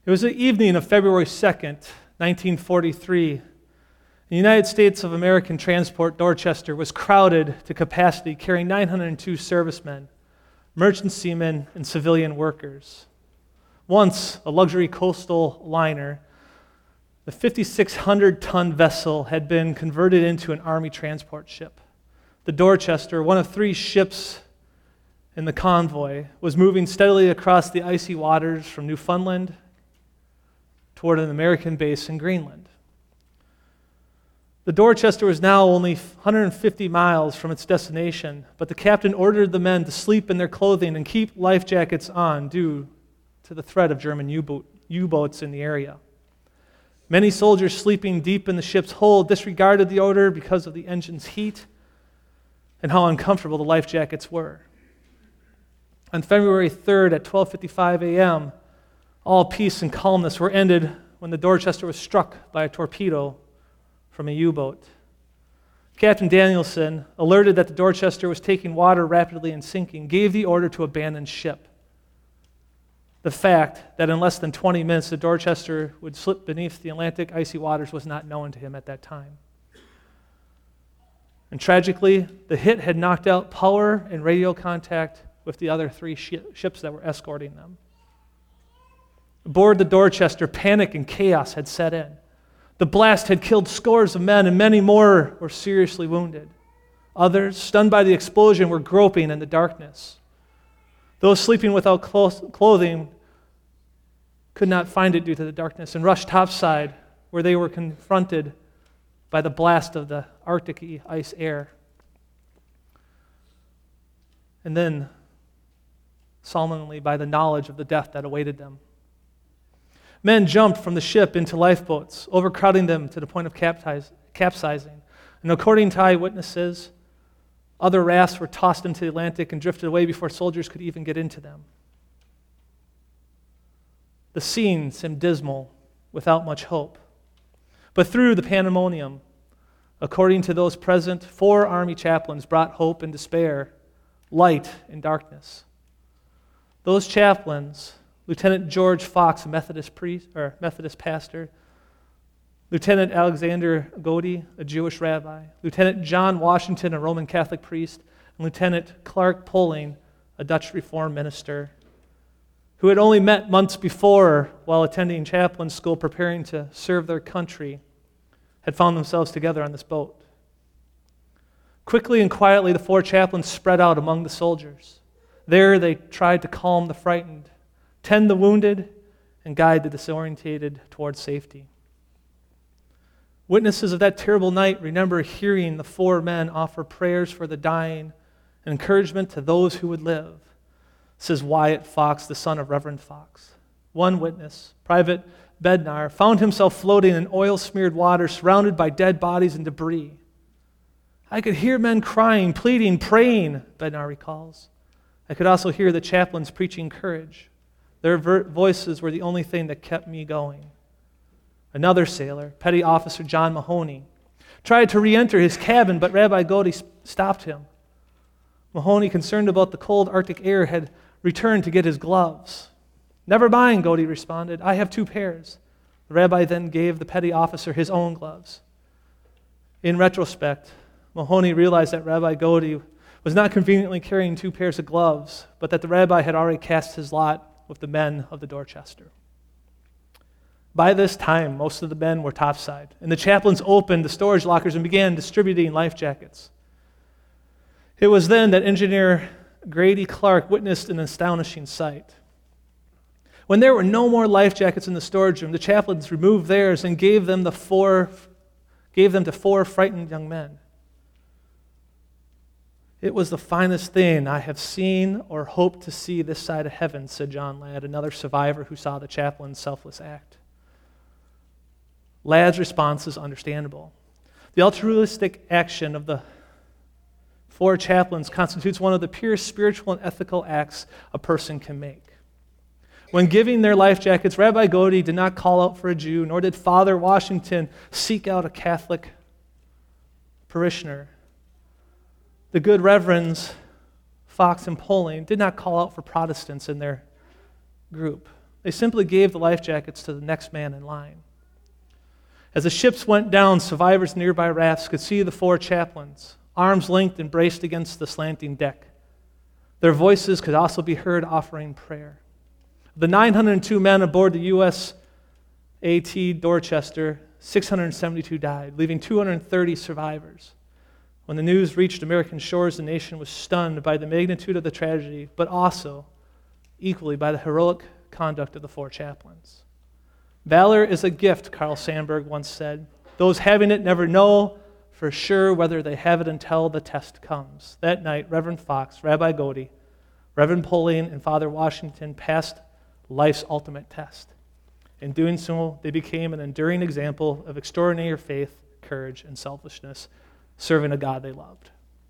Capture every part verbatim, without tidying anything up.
It was the evening of February second, nineteen forty-three. The United States of American Transport, Dorchester, was crowded to capacity, carrying nine hundred two servicemen, merchant seamen, and civilian workers. Once a luxury coastal liner, the five thousand six hundred ton vessel had been converted into an Army transport ship. The Dorchester, one of three ships in the convoy, was moving steadily across the icy waters from Newfoundland toward an American base in Greenland. The Dorchester was now only one hundred fifty miles from its destination, but the captain ordered the men to sleep in their clothing and keep life jackets on due to the threat of German U-boat, U-boats in the area. Many soldiers sleeping deep in the ship's hold disregarded the order because of the engine's heat and how uncomfortable the life jackets were. On February third at twelve fifty-five a.m., all peace and calmness were ended when the Dorchester was struck by a torpedo from a U-boat. Captain Danielson, alerted that the Dorchester was taking water rapidly and sinking, gave the order to abandon ship. The fact that in less than twenty minutes the Dorchester would slip beneath the Atlantic icy waters was not known to him at that time. And tragically, the hit had knocked out power and radio contact with the other three shi- ships that were escorting them. Aboard the Dorchester, panic and chaos had set in. The blast had killed scores of men, and many more were seriously wounded. Others, stunned by the explosion, were groping in the darkness. Those sleeping without clothing could not find it due to the darkness and rushed topside, where they were confronted by the blast of the Arctic ice air. And then, solemnly, by the knowledge of the death that awaited them. Men jumped from the ship into lifeboats, overcrowding them to the point of capsizing. And according to eyewitnesses, other rafts were tossed into the Atlantic and drifted away before soldiers could even get into them. The scene seemed dismal, without much hope. But through the pandemonium, according to those present, four Army chaplains brought hope and despair, light in darkness. Those chaplains, Lieutenant George Fox, a Methodist priest or Methodist pastor, Lieutenant Alexander Godey, a Jewish rabbi, Lieutenant John Washington, a Roman Catholic priest, and Lieutenant Clark Poling, a Dutch Reformed minister, who had only met months before while attending chaplain school preparing to serve their country, had found themselves together on this boat. Quickly and quietly, the four chaplains spread out among the soldiers. There they tried to calm the frightened, tend the wounded, and guide the disorientated towards safety. Witnesses of that terrible night remember hearing the four men offer prayers for the dying and encouragement to those who would live, says Wyatt Fox, the son of Reverend Fox. One witness, Private Bednar, found himself floating in oil-smeared water surrounded by dead bodies and debris. I could hear men crying, pleading, praying, Bednar recalls. I could also hear the chaplains preaching courage. Their ver- voices were the only thing that kept me going. Another sailor, Petty Officer John Mahoney, tried to re-enter his cabin, but Rabbi Godey stopped him. Mahoney, concerned about the cold Arctic air, had returned to get his gloves. Never mind, Godey responded. I have two pairs. The rabbi then gave the petty officer his own gloves. In retrospect, Mahoney realized that Rabbi Godey was not conveniently carrying two pairs of gloves, but that the rabbi had already cast his lot with the men of the Dorchester. By this time, most of the men were topside, and the chaplains opened the storage lockers and began distributing life jackets. It was then that Engineer Grady Clark witnessed an astonishing sight. When there were no more life jackets in the storage room, the chaplains removed theirs and gave them the four, gave them to four frightened young men. It was the finest thing I have seen or hoped to see this side of heaven, said John Ladd, another survivor who saw the chaplain's selfless act. Ladd's response is understandable. The altruistic action of the four chaplains constitutes one of the purest spiritual and ethical acts a person can make. When giving their life jackets, Rabbi Godey did not call out for a Jew, nor did Father Washington seek out a Catholic parishioner. The good Reverends Fox and Poling did not call out for Protestants in their group. They simply gave the life jackets to the next man in line. As the ships went down, survivors in nearby rafts could see the four chaplains, arms linked and braced against the slanting deck. Their voices could also be heard offering prayer. The nine hundred two men aboard the U S A T Dorchester, six hundred seventy-two died, leaving two hundred thirty survivors. When the news reached American shores, the nation was stunned by the magnitude of the tragedy, but also equally by the heroic conduct of the four chaplains. Valor is a gift, Carl Sandburg once said. Those having it never know for sure whether they have it until the test comes. That night, Reverend Fox, Rabbi Godey, Reverend Pauline, and Father Washington passed life's ultimate test. In doing so, they became an enduring example of extraordinary faith, courage, and selflessness, serving a God they loved.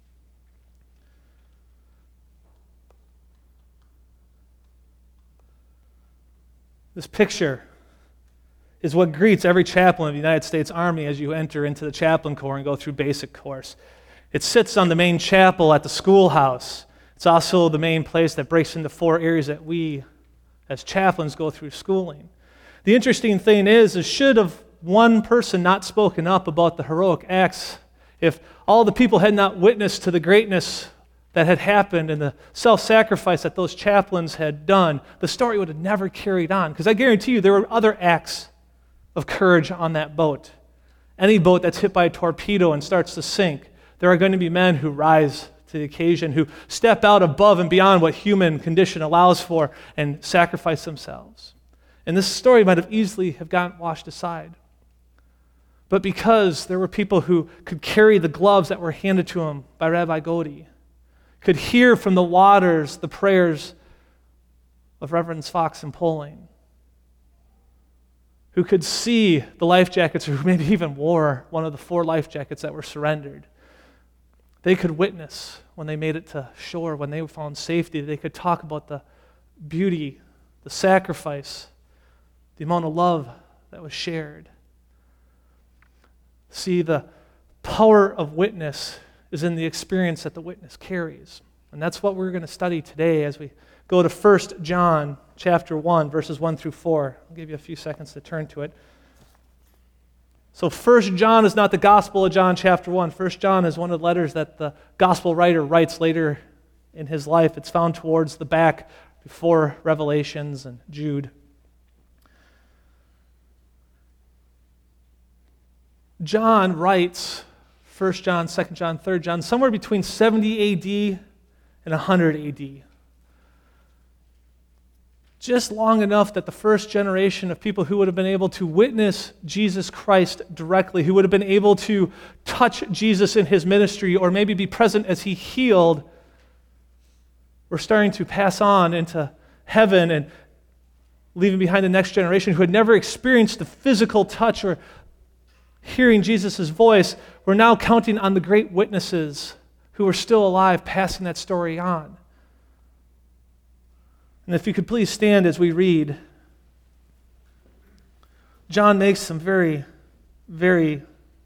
This picture is what greets every chaplain of the United States Army as you enter into the chaplain corps and go through basic course. It sits on the main chapel at the schoolhouse. It's also the main place that breaks into four areas that we as chaplains go through schooling. The interesting thing is, is should have one person not spoken up about the heroic acts, if all the people had not witnessed to the greatness that had happened and the self-sacrifice that those chaplains had done, the story would have never carried on. Because I guarantee you there were other acts of courage on that boat. Any boat that's hit by a torpedo and starts to sink, there are going to be men who rise to the occasion, who step out above and beyond what human condition allows for and sacrifice themselves. And this story might have easily have gotten washed aside. But because there were people who could carry the gloves that were handed to them by Rabbi Godey, could hear from the waters the prayers of Reverends Fox and Pauline, who could see the life jackets, or who maybe even wore one of the four life jackets that were surrendered. They could witness when they made it to shore, when they found safety. They could talk about the beauty, the sacrifice, the amount of love that was shared. See, the power of witness is in the experience that the witness carries. And that's what we're going to study today as we go to First John chapter one, verses one through four. I'll give you a few seconds to turn to it. So First John is not the Gospel of John chapter one. First John is one of the letters that the Gospel writer writes later in his life. It's found towards the back before Revelations and Jude. John writes First John, Second John, Third John, somewhere between seventy A D and one hundred A D. Just long enough that the first generation of people who would have been able to witness Jesus Christ directly, who would have been able to touch Jesus in his ministry or maybe be present as he healed, were starting to pass on into heaven and leaving behind the next generation who had never experienced the physical touch or hearing Jesus' voice. We're now counting on the great witnesses who are still alive, passing that story on. And if you could please stand as we read, John makes some very, very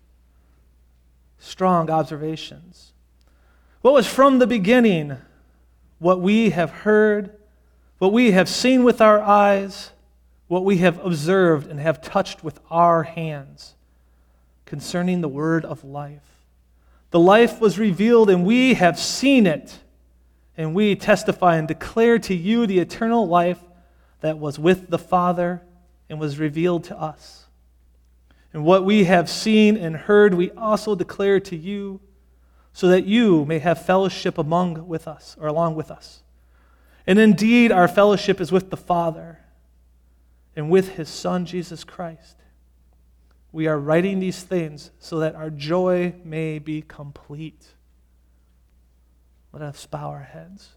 strong observations. What was from the beginning, what we have heard, what we have seen with our eyes, what we have observed and have touched with our hands, concerning the word of life. The life was revealed, and we have seen it, and we testify and declare to you the eternal life that was with the Father and was revealed to us. And what we have seen and heard, we also declare to you, so that you may have fellowship among with us, or along with us. And indeed, our fellowship is with the Father and with his Son, Jesus Christ. We are writing these things so that our joy may be complete. Let us bow our heads.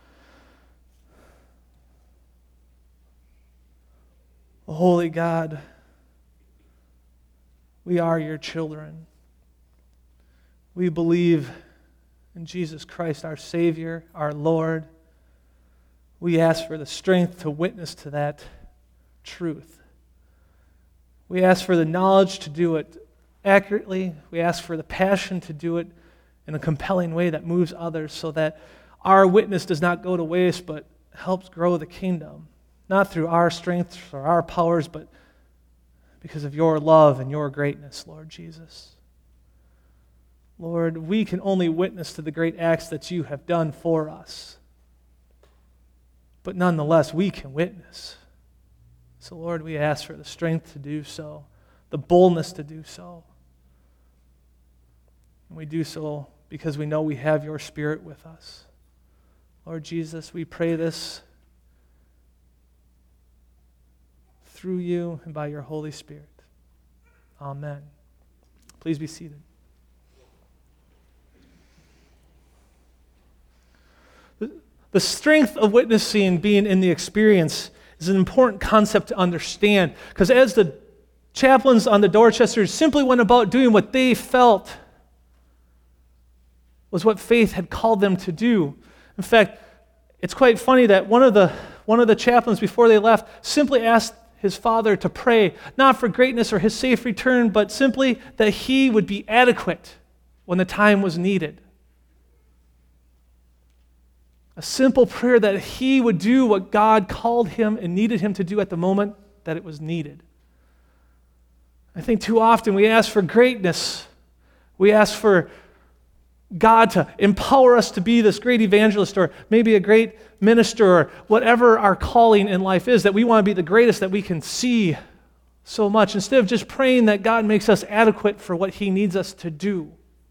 Holy God, we are your children. We believe in Jesus Christ, our Savior, our Lord. We ask for the strength to witness to that truth. We ask for the knowledge to do it accurately. We ask for the passion to do it in a compelling way that moves others so that our witness does not go to waste but helps grow the kingdom. not through our strength or our powers, but because of your love and your greatness, Lord Jesus. Lord, we can only witness to the great acts that you have done for us. But nonetheless, we can witness. So, Lord, we ask for the strength to do so, the boldness to do so. And we do so because we know we have your Spirit with us. Lord Jesus, we pray this through you and by your Holy Spirit. Amen. Please be seated. The strength of witnessing being in the experience is an important concept to understand, because as the chaplains on the Dorchesters simply went about doing what they felt was what faith had called them to do. In fact, it's quite funny that one of the one of the chaplains before they left simply asked his father to pray, not for greatness or his safe return, but simply that he would be adequate when the time was needed. A simple prayer that he would do what God called him and needed him to do at the moment that it was needed. I think too often we ask for greatness. We ask for God to empower us to be this great evangelist or maybe a great minister or whatever our calling in life is, that we want to be the greatest that we can see so much, instead of just praying that God makes us adequate for what he needs us to do.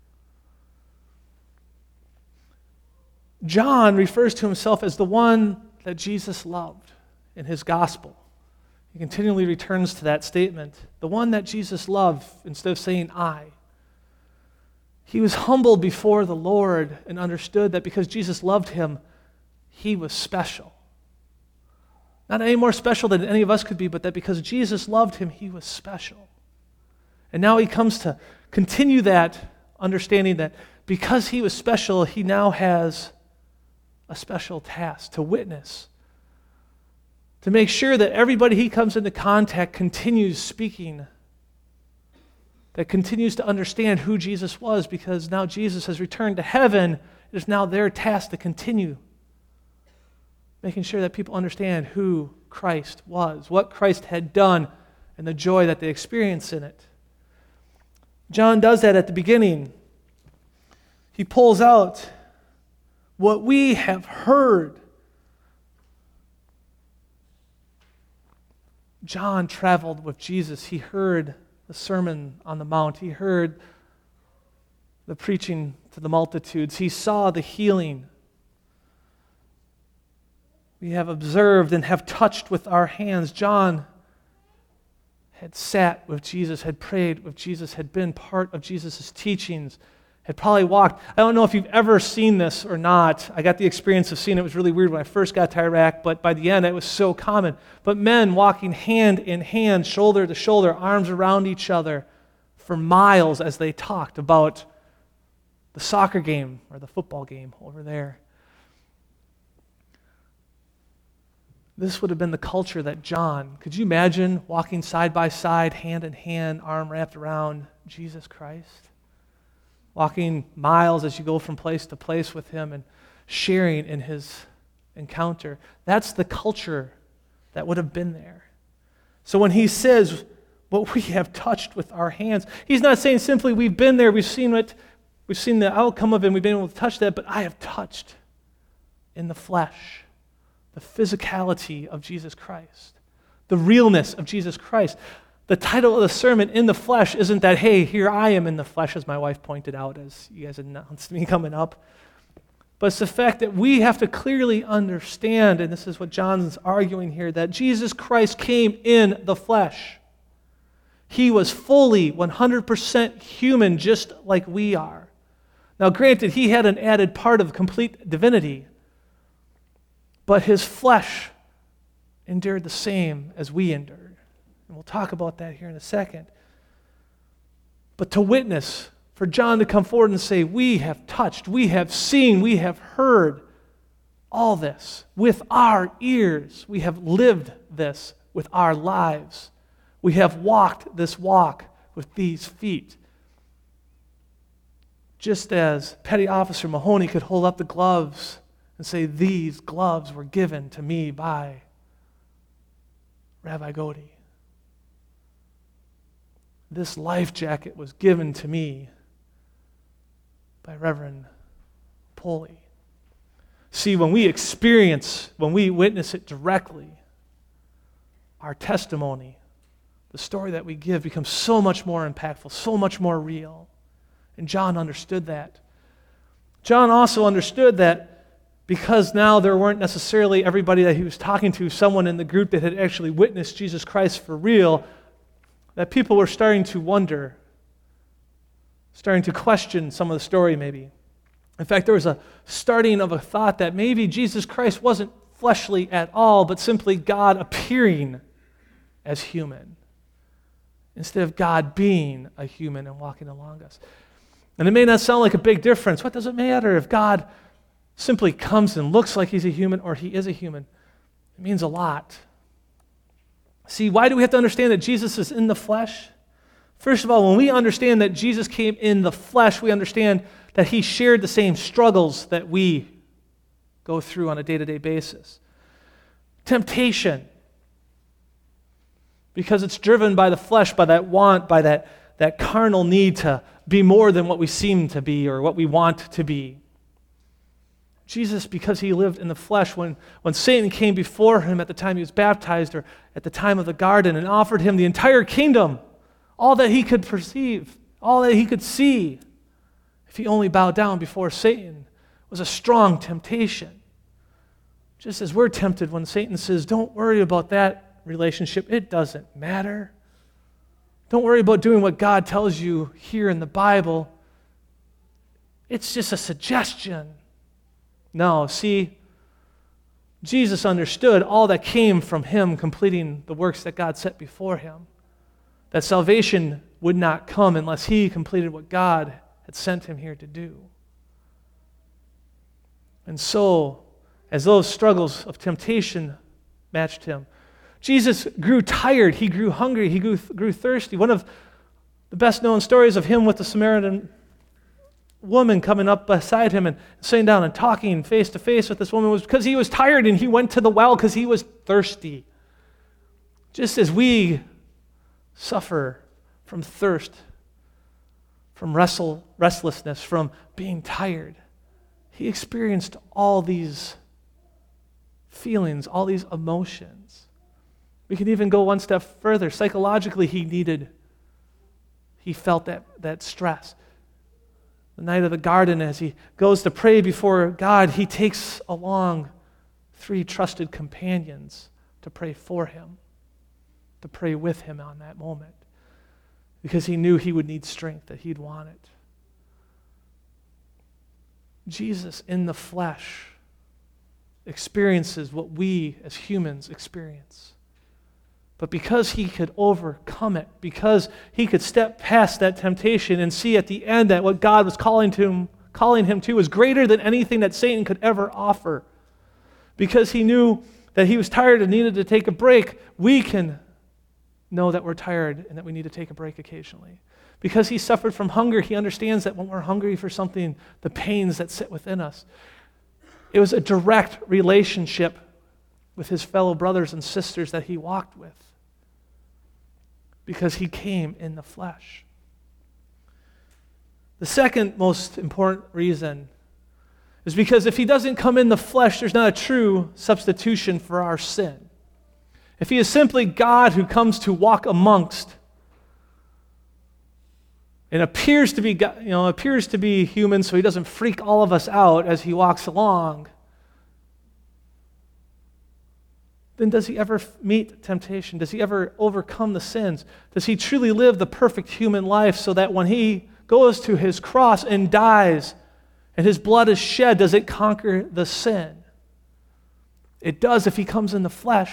John refers to himself as the one that Jesus loved in his gospel. He continually returns to that statement, the one that Jesus loved, instead of saying I. He was humbled before the Lord and understood that because Jesus loved him, he was special. Not any more special than any of us could be, but that because Jesus loved him, he was special. And now he comes to continue that understanding that because he was special, he now has a special task to witness, to make sure that everybody he comes into contact continues speaking, that continues to understand who Jesus was, because now Jesus has returned to heaven. It is now their task to continue making sure that people understand who Christ was, what Christ had done, and the joy that they experience in it. John does that at the beginning. He pulls out what we have heard. John traveled with Jesus. He heard the Sermon on the Mount. He heard the preaching to the multitudes. He saw the healing. We have observed and have touched with our hands. John had sat with Jesus, had prayed with Jesus, had been part of Jesus' teachings, had probably walked. I don't know if you've ever seen this or not. I got the experience of seeing it. It was really weird when I first got to Iraq, but by the end it was so common. But men walking hand in hand, shoulder to shoulder, arms around each other for miles as they talked about the soccer game or the football game over there. This would have been the culture that John, could you imagine walking side by side, hand in hand, arm wrapped around Jesus Christ? Walking miles as you go from place to place with him and sharing in his encounter. That's the culture that would have been there. So when he says what we have touched with our hands, he's not saying simply we've been there, we've seen it, we've seen the outcome of it, and we've been able to touch that, but I have touched in the flesh the physicality of Jesus Christ, the realness of Jesus Christ. The title of the sermon, In the Flesh, isn't that, hey, here I am in the flesh, as my wife pointed out as you guys announced me coming up. But it's the fact that we have to clearly understand, and this is what John's arguing here, that Jesus Christ came in the flesh. He was fully one hundred percent human, just like we are. Now, granted, he had an added part of complete divinity, but his flesh endured the same as we endured. And we'll talk about that here in a second. But to witness, for John to come forward and say, we have touched, we have seen, we have heard all this with our ears. We have lived this with our lives. We have walked this walk with these feet. Just as Petty Officer Mahoney could hold up the gloves and say, these gloves were given to me by Rabbi Godi. This life jacket was given to me by Reverend Poley. See, when we experience, when we witness it directly, our testimony, the story that we give becomes so much more impactful, so much more real. And John understood that. John also understood that because now there weren't necessarily everybody that he was talking to, someone in the group that had actually witnessed Jesus Christ for real, that people were starting to wonder, starting to question some of the story maybe. In fact, there was a starting of a thought that maybe Jesus Christ wasn't fleshly at all, but simply God appearing as human, instead of God being a human and walking along us. And it may not sound like a big difference. What does it matter if God simply comes and looks like he's a human or he is a human? It means a lot. See, why do we have to understand that Jesus is in the flesh? First of all, when we understand that Jesus came in the flesh, we understand that he shared the same struggles that we go through on a day-to-day basis. Temptation, because it's driven by the flesh, by that want, by that, that carnal need to be more than what we seem to be or what we want to be. Jesus, because he lived in the flesh, when, when Satan came before him at the time he was baptized or at the time of the garden and offered him the entire kingdom, all that he could perceive, all that he could see, if he only bowed down before Satan, was a strong temptation. Just as we're tempted when Satan says, don't worry about that relationship, it doesn't matter. Don't worry about doing what God tells you here in the Bible. It's just a suggestion. No, see, Jesus understood all that came from him completing the works that God set before him. That salvation would not come unless he completed what God had sent him here to do. And so, as those struggles of temptation matched him, Jesus grew tired, he grew hungry, he grew, grew thirsty. One of the best known stories of him with the Samaritan woman coming up beside him and sitting down and talking face to face with this woman was because he was tired and he went to the well because he was thirsty. Just as we suffer from thirst, from wrestle, restlessness, from being tired, he experienced all these feelings, all these emotions. We can even go one step further. Psychologically, he needed, he felt that, that stress. The night of the garden, as he goes to pray before God, he takes along three trusted companions to pray for him, to pray with him on that moment, because he knew he would need strength, that he'd want it. Jesus in the flesh experiences what we as humans experience. But because he could overcome it, because he could step past that temptation and see at the end that what God was calling to him, calling him to was greater than anything that Satan could ever offer, because he knew that he was tired and needed to take a break, we can know that we're tired and that we need to take a break occasionally. Because he suffered from hunger, he understands that when we're hungry for something, the pains that sit within us. It was a direct relationship with his fellow brothers and sisters that he walked with, because he came in the flesh. The second most important reason is because if he doesn't come in the flesh, there's not a true substitution for our sin. If he is simply God who comes to walk amongst and appears to be, you know, appears to be human so he doesn't freak all of us out as he walks along, then does he ever meet temptation? Does he ever overcome the sins? Does he truly live the perfect human life so that when he goes to his cross and dies and his blood is shed, does it conquer the sin? It does if he comes in the flesh.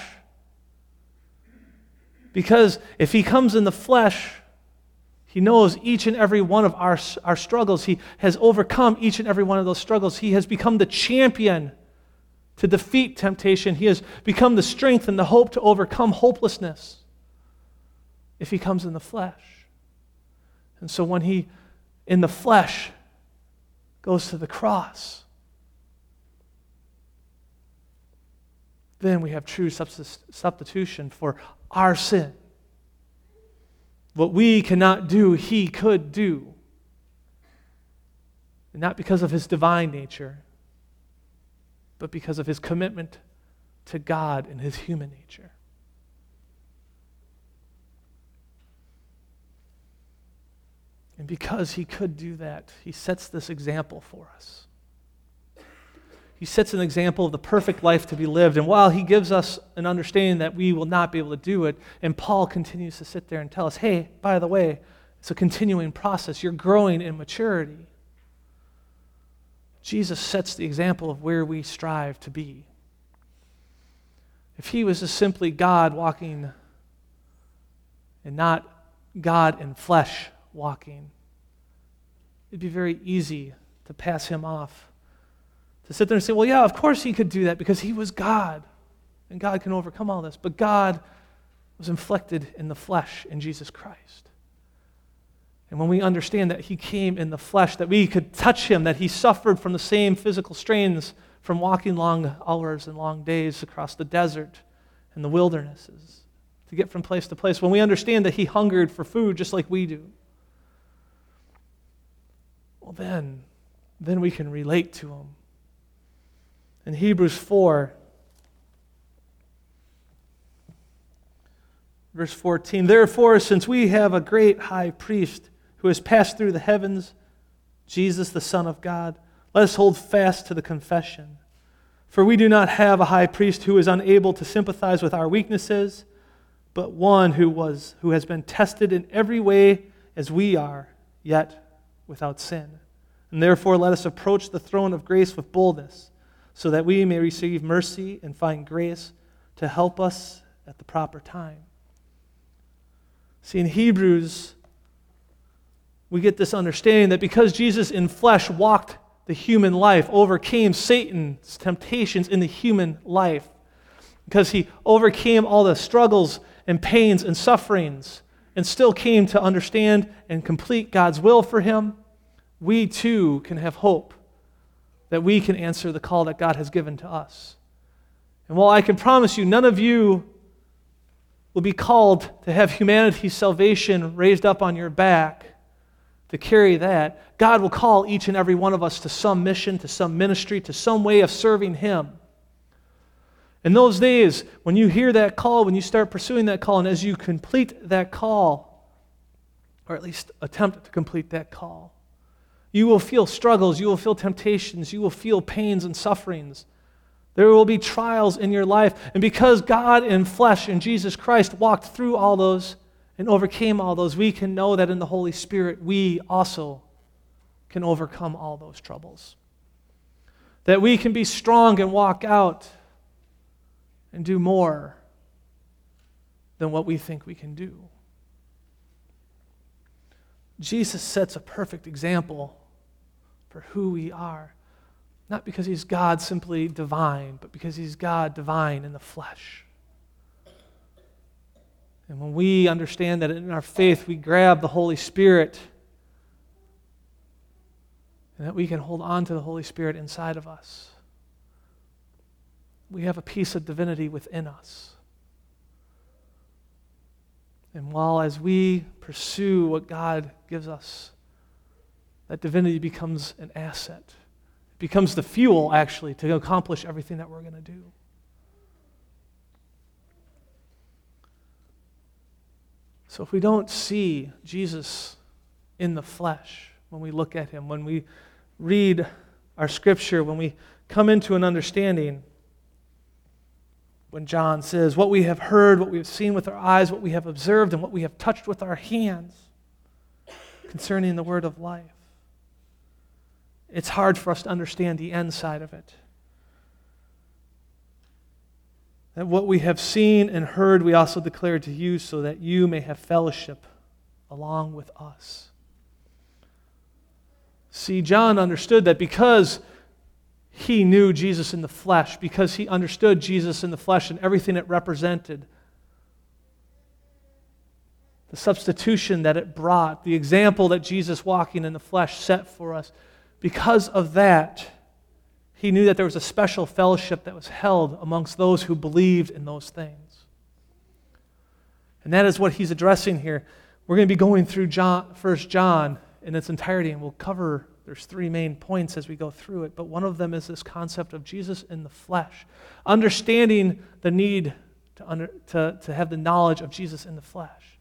Because if he comes in the flesh, he knows each and every one of our, our struggles. He has overcome each and every one of those struggles. He has become the champion to defeat temptation. He has become the strength and the hope to overcome hopelessness if he comes in the flesh. And so when he, in the flesh, goes to the cross, then we have true substitution for our sin. What we cannot do, he could do. And not because of his divine nature, but because of his commitment to God and his human nature. And because he could do that, he sets this example for us. He sets an example of the perfect life to be lived. And while he gives us an understanding that we will not be able to do it, and Paul continues to sit there and tell us, hey, by the way, it's a continuing process. You're growing in maturity. Jesus sets the example of where we strive to be. If he was just simply God walking and not God in flesh walking, it'd be very easy to pass him off. To sit there and say, well, yeah, of course he could do that because he was God, and God can overcome all this. But God was inflicted in the flesh in Jesus Christ. And when we understand that he came in the flesh, that we could touch him, that he suffered from the same physical strains from walking long hours and long days across the desert and the wildernesses to get from place to place, when we understand that he hungered for food just like we do, well then, then we can relate to him. In Hebrews four, verse fourteen, therefore, since we have a great high priest who has passed through the heavens, Jesus, the Son of God, let us hold fast to the confession. For we do not have a high priest who is unable to sympathize with our weaknesses, but one who was who has been tested in every way as we are, yet without sin. And therefore let us approach the throne of grace with boldness, so that we may receive mercy and find grace to help us at the proper time. See, in Hebrews, we get this understanding that because Jesus in flesh walked the human life, overcame Satan's temptations in the human life, because he overcame all the struggles and pains and sufferings, and still came to understand and complete God's will for him, we too can have hope that we can answer the call that God has given to us. And while I can promise you, none of you will be called to have humanity's salvation raised up on your back to carry that, God will call each and every one of us to some mission, to some ministry, to some way of serving him. In those days, when you hear that call, when you start pursuing that call, and as you complete that call, or at least attempt to complete that call, you will feel struggles, you will feel temptations, you will feel pains and sufferings. There will be trials in your life. And because God in flesh and Jesus Christ walked through all those and overcame all those, we can know that in the Holy Spirit we also can overcome all those troubles. That we can be strong and walk out and do more than what we think we can do. Jesus sets a perfect example for who we are. Not because he's God simply divine, but because he's God divine in the flesh. And when we understand that in our faith we grab the Holy Spirit, and that we can hold on to the Holy Spirit inside of us, we have a piece of divinity within us. And while as we pursue what God gives us, that divinity becomes an asset. It becomes the fuel, actually, to accomplish everything that we're going to do. So if we don't see Jesus in the flesh when we look at him, when we read our scripture, when we come into an understanding, when John says, what we have heard, what we have seen with our eyes, what we have observed, and what we have touched with our hands concerning the word of life, it's hard for us to understand the end side of it. That what we have seen and heard, we also declare to you so that you may have fellowship along with us. See, John understood that because he knew Jesus in the flesh, because he understood Jesus in the flesh and everything it represented, the substitution that it brought, the example that Jesus walking in the flesh set for us, because of that, He knew that there was a special fellowship that was held amongst those who believed in those things. And that is what he's addressing here. We're going to be going through John, First John in its entirety, and we'll cover, there's three main points as we go through it, but one of them is this concept of Jesus in the flesh, understanding the need to, under, to, to have the knowledge of Jesus in the flesh.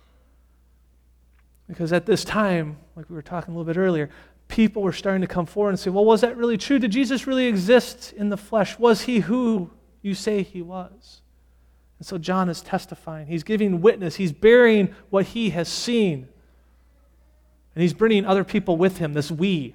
Because at this time, like we were talking a little bit earlier, people were starting to come forward and say, well, was that really true? Did Jesus really exist in the flesh? Was he who you say he was? And so John is testifying. He's giving witness. He's bearing what he has seen. And he's bringing other people with him, this we.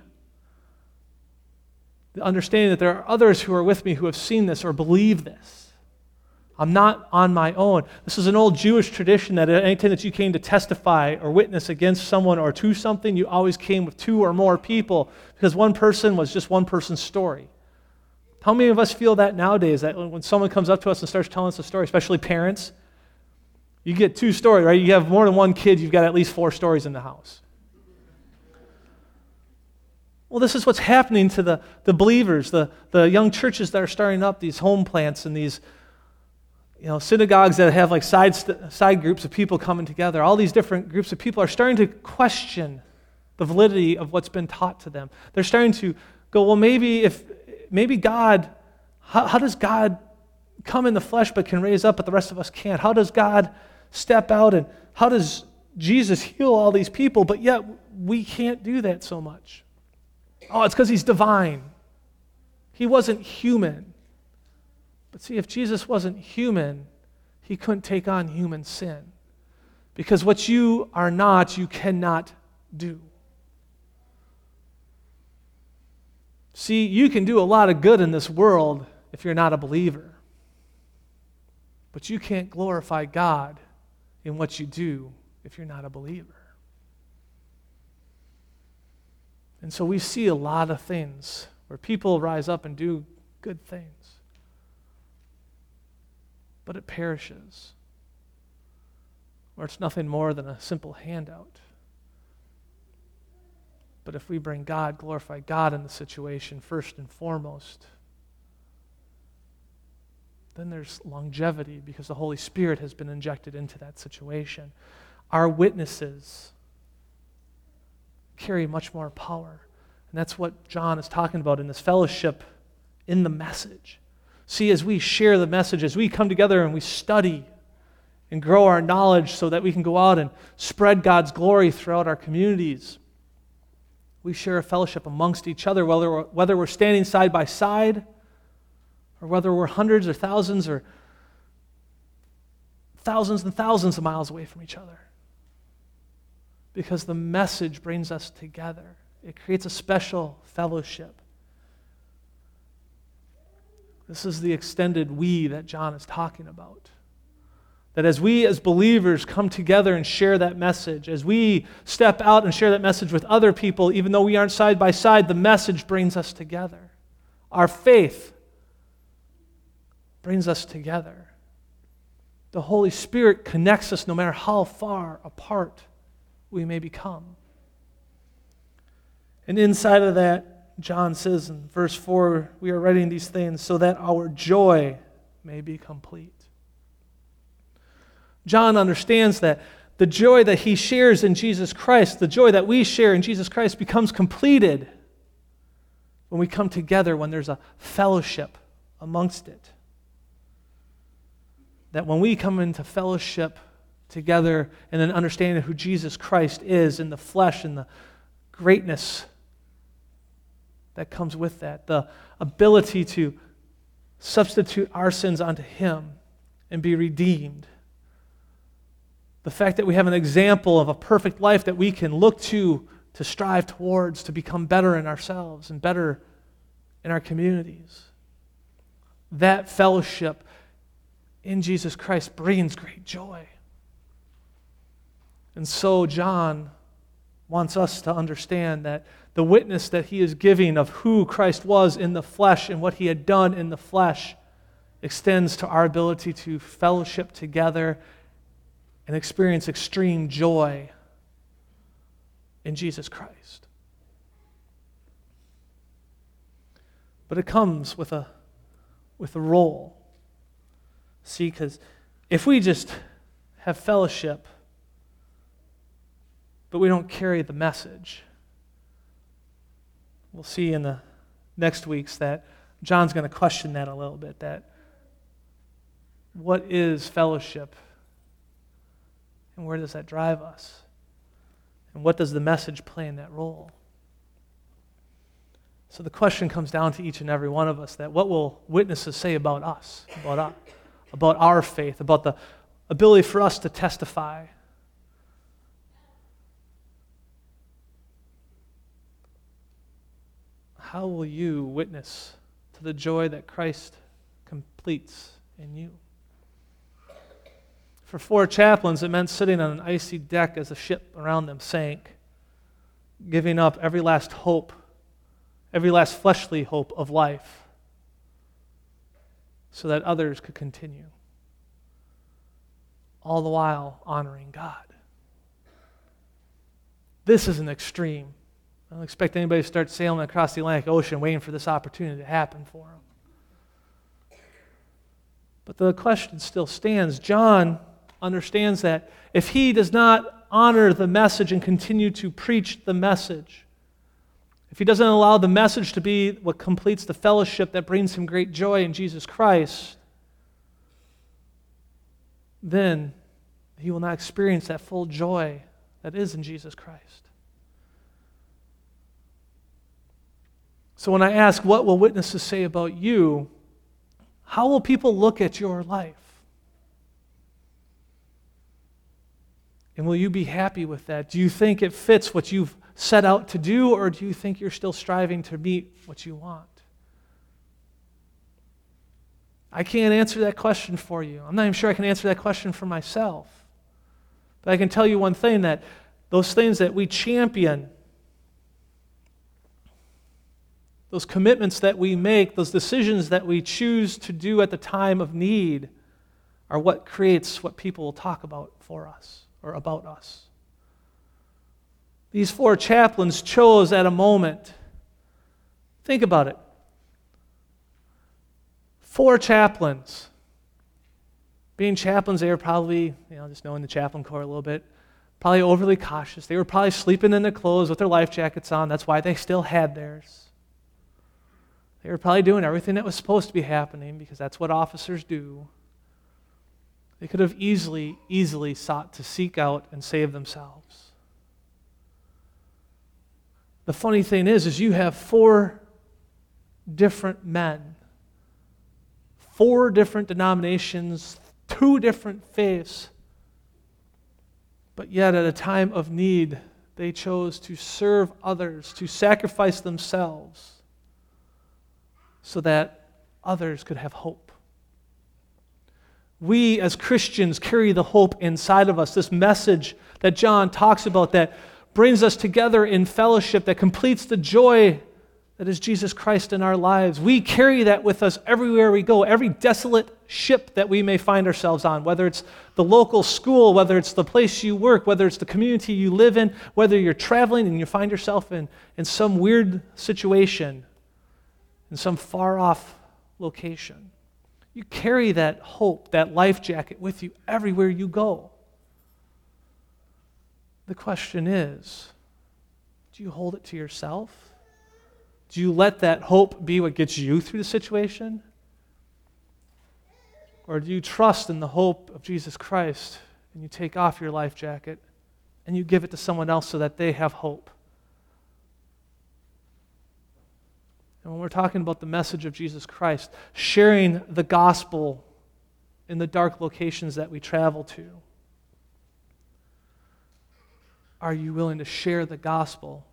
The understanding that there are others who are with me who have seen this or believe this. I'm not on my own. This is an old Jewish tradition that anytime that you came to testify or witness against someone or to something, you always came with two or more people because one person was just one person's story. How many of us feel that nowadays, that when someone comes up to us and starts telling us a story, especially parents, you get two stories, right? You have more than one kid, you've got at least four stories in the house. Well, this is what's happening to the, the believers, the, the young churches that are starting up, these home plants and these you know, synagogues that have like side, side groups of people coming together. All these different groups of people are starting to question the validity of what's been taught to them. They're starting to go, well, maybe if maybe God, how, how does God come in the flesh but can raise up, but the rest of us can't? How does God step out and how does Jesus heal all these people, but yet we can't do that so much? Oh, it's because he's divine. He wasn't human. But see, if Jesus wasn't human, he couldn't take on human sin. Because what you are not, you cannot do. See, you can do a lot of good in this world if you're not a believer. But you can't glorify God in what you do if you're not a believer. And so we see a lot of things where people rise up and do good things. But it perishes. Or it's nothing more than a simple handout. But if we bring God, glorify God in the situation first and foremost, then there's longevity because the Holy Spirit has been injected into that situation. Our witnesses carry much more power. And that's what John is talking about in this fellowship in the message. See, as we share the message, as we come together and we study and grow our knowledge so that we can go out and spread God's glory throughout our communities, we share a fellowship amongst each other, whether we're, whether we're standing side by side or whether we're hundreds or thousands or thousands and thousands of miles away from each other. Because the message brings us together. It creates a special fellowship. This is the extended we that John is talking about. That as we as believers come together and share that message, as we step out and share that message with other people, even though we aren't side by side, the message brings us together. Our faith brings us together. The Holy Spirit connects us no matter how far apart we may become. And inside of that, John says in verse four, we are writing these things so that our joy may be complete. John understands that the joy that he shares in Jesus Christ, the joy that we share in Jesus Christ becomes completed when we come together, when there's a fellowship amongst it. That when we come into fellowship together in an understanding of who Jesus Christ is in the flesh and the greatness that comes with that, the ability to substitute our sins onto him and be redeemed. The fact that we have an example of a perfect life that we can look to, to strive towards, to become better in ourselves and better in our communities. That fellowship in Jesus Christ brings great joy. And so John wants us to understand that the witness that he is giving of who Christ was in the flesh and what he had done in the flesh extends to our ability to fellowship together and experience extreme joy in Jesus Christ. But it comes with a with a role. See, because if we just have fellowship, but we don't carry the message, we'll see in the next weeks that John's going to question that a little bit, that what is fellowship? And where does that drive us? And what does the message play in that role? So the question comes down to each and every one of us, that what will witnesses say about us, about our, about our faith, about the ability for us to testify? How will you witness to the joy that Christ completes in you? For four chaplains, it meant sitting on an icy deck as the ship around them sank, giving up every last hope, every last fleshly hope of life, so that others could continue, all the while honoring God. This is an extreme. I don't expect anybody to start sailing across the Atlantic Ocean waiting for this opportunity to happen for them. But the question still stands. John understands that if he does not honor the message and continue to preach the message, if he doesn't allow the message to be what completes the fellowship that brings him great joy in Jesus Christ, then he will not experience that full joy that is in Jesus Christ. So when I ask, what will witnesses say about you? How will people look at your life? And will you be happy with that? Do you think it fits what you've set out to do, or do you think you're still striving to meet what you want? I can't answer that question for you. I'm not even sure I can answer that question for myself. But I can tell you one thing, that those things that we champion, those commitments that we make, those decisions that we choose to do at the time of need, are what creates what people will talk about for us or about us. These four chaplains chose at a moment. Think about it. Four chaplains. Being chaplains, they were probably, you know, just knowing the chaplain corps a little bit, probably overly cautious. They were probably sleeping in their clothes with their life jackets on. That's why they still had theirs. They were probably doing everything that was supposed to be happening, because that's what officers do. They could have easily, easily sought to seek out and save themselves. The funny thing is, is you have four different men, four different denominations, two different faiths, but yet at a time of need, they chose to serve others, to sacrifice themselves so that others could have hope. We as Christians carry the hope inside of us, this message that John talks about that brings us together in fellowship, that completes the joy that is Jesus Christ in our lives. We carry that with us everywhere we go, every desolate ship that we may find ourselves on, whether it's the local school, whether it's the place you work, whether it's the community you live in, whether you're traveling and you find yourself in, in some weird situation, in some far-off location. You carry that hope, that life jacket with you everywhere you go. The question is, do you hold it to yourself? Do you let that hope be what gets you through the situation? Or do you trust in the hope of Jesus Christ and you take off your life jacket and you give it to someone else so that they have hope? And when we're talking about the message of Jesus Christ, sharing the gospel in the dark locations that we travel to, are you willing to share the gospel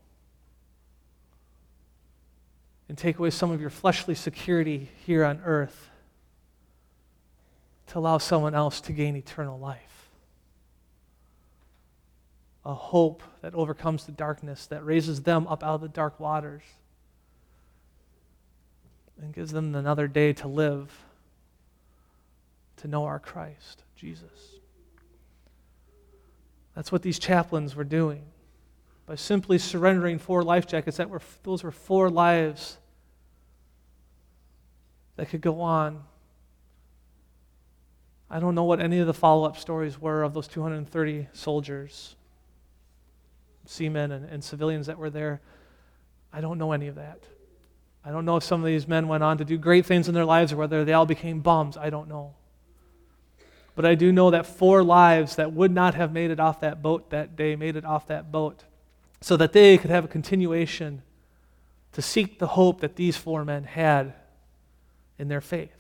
and take away some of your fleshly security here on earth to allow someone else to gain eternal life? A hope that overcomes the darkness, that raises them up out of the dark waters and gives them another day to live, to know our Christ, Jesus. That's what these chaplains were doing. By simply surrendering four life jackets, that were those were four lives that could go on. I don't know what any of the follow-up stories were of those two hundred thirty soldiers, seamen and, and civilians that were there. I don't know any of that. I don't know if some of these men went on to do great things in their lives or whether they all became bums. I don't know. But I do know that four lives that would not have made it off that boat that day made it off that boat so that they could have a continuation to seek the hope that these four men had in their faith.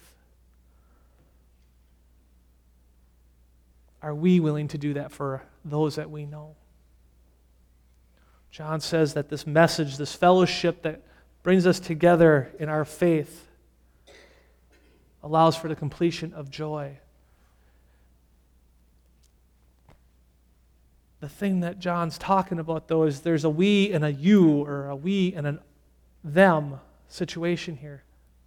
Are we willing to do that for those that we know? John says that this message, this fellowship that brings us together in our faith, allows for the completion of joy. The thing that John's talking about, though, is there's a we and a you, or a we and a them situation here.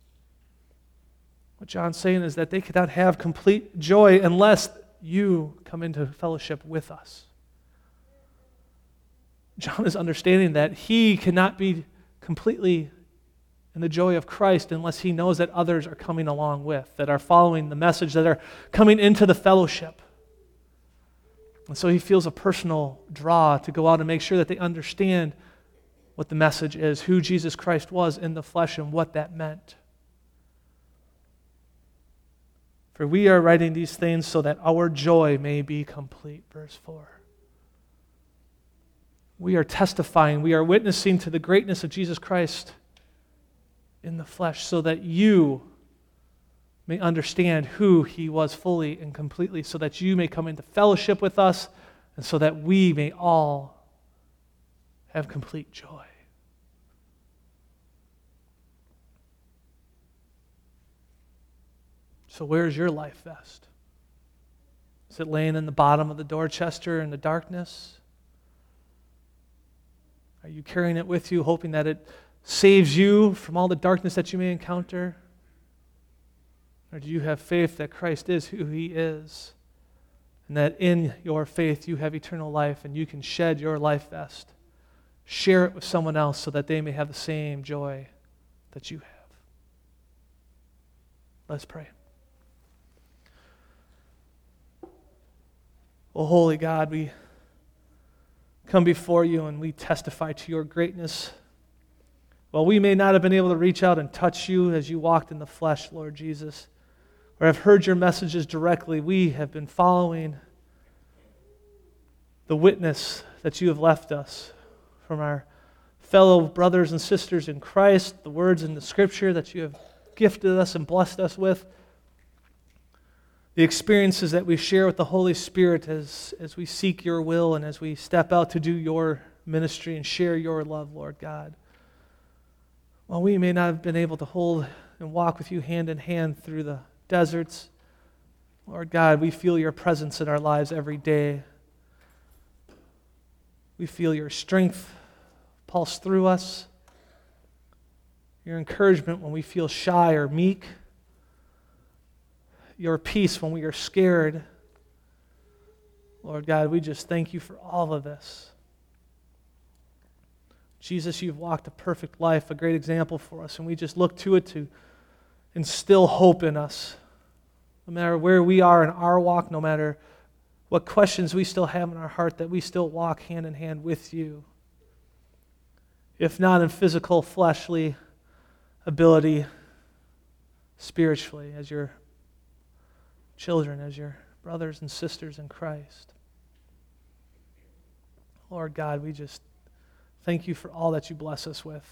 What John's saying is that they cannot have complete joy unless you come into fellowship with us. John is understanding that he cannot be completely in the joy of Christ unless he knows that others are coming along with, that are following the message, that are coming into the fellowship. And so he feels a personal draw to go out and make sure that they understand what the message is, who Jesus Christ was in the flesh and what that meant. For we are writing these things so that our joy may be complete. Verse four. We are testifying, we are witnessing to the greatness of Jesus Christ in the flesh so that you may understand who he was fully and completely, so that you may come into fellowship with us and so that we may all have complete joy. So where's your life vest? Is it laying in the bottom of the Dorchester in the darkness? Are you carrying it with you, hoping that it saves you from all the darkness that you may encounter? Or do you have faith that Christ is who he is, and that in your faith you have eternal life and you can shed your life vest, share it with someone else so that they may have the same joy that you have? Let's pray. Oh, holy God, we come before you and we testify to your greatness. While we may not have been able to reach out and touch you as you walked in the flesh, Lord Jesus, or have heard your messages directly, we have been following the witness that you have left us from our fellow brothers and sisters in Christ, the words in the Scripture that you have gifted us and blessed us with, the experiences that we share with the Holy Spirit as, as we seek your will and as we step out to do your ministry and share your love, Lord God. While we may not have been able to hold and walk with you hand in hand through the deserts, Lord God, we feel your presence in our lives every day. We feel your strength pulse through us, your encouragement when we feel shy or meek, your peace when we are scared. Lord God, we just thank you for all of this. Jesus, you've walked a perfect life, a great example for us, and we just look to it to instill hope in us. No matter where we are in our walk, no matter what questions we still have in our heart, that we still walk hand in hand with you. If not in physical, fleshly ability, spiritually, as your children, as your brothers and sisters in Christ. Lord God, we just thank you for all that you bless us with.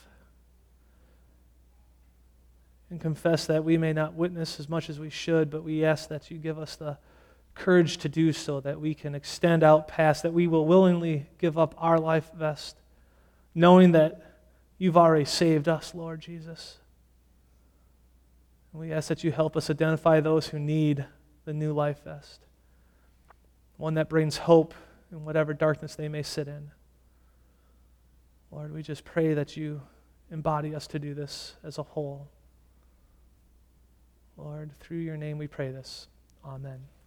And confess that we may not witness as much as we should, but we ask that you give us the courage to do so, that we can extend out past, that we will willingly give up our life vest, knowing that you've already saved us, Lord Jesus. And we ask that you help us identify those who need the new life vest, one that brings hope in whatever darkness they may sit in. Lord, we just pray that you embody us to do this as a whole. Lord, through your name we pray this. Amen.